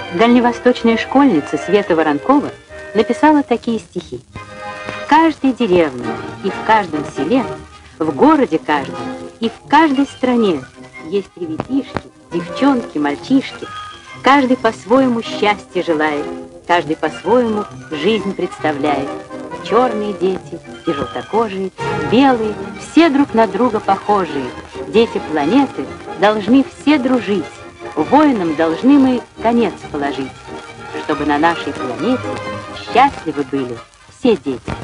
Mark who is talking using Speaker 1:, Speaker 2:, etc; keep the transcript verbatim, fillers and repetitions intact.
Speaker 1: Дальневосточная школьница Света Воронкова написала такие стихи. В каждой деревне и в каждом селе, в городе каждом и в каждой стране есть ребятишки, девчонки, мальчишки. Каждый по-своему счастья желает, каждый по-своему жизнь представляет. Черные дети и желтокожие, белые, все друг на друга похожие. Дети планеты должны все дружить, воинам должны мы конец положить, чтобы на нашей планете счастливы были все дети.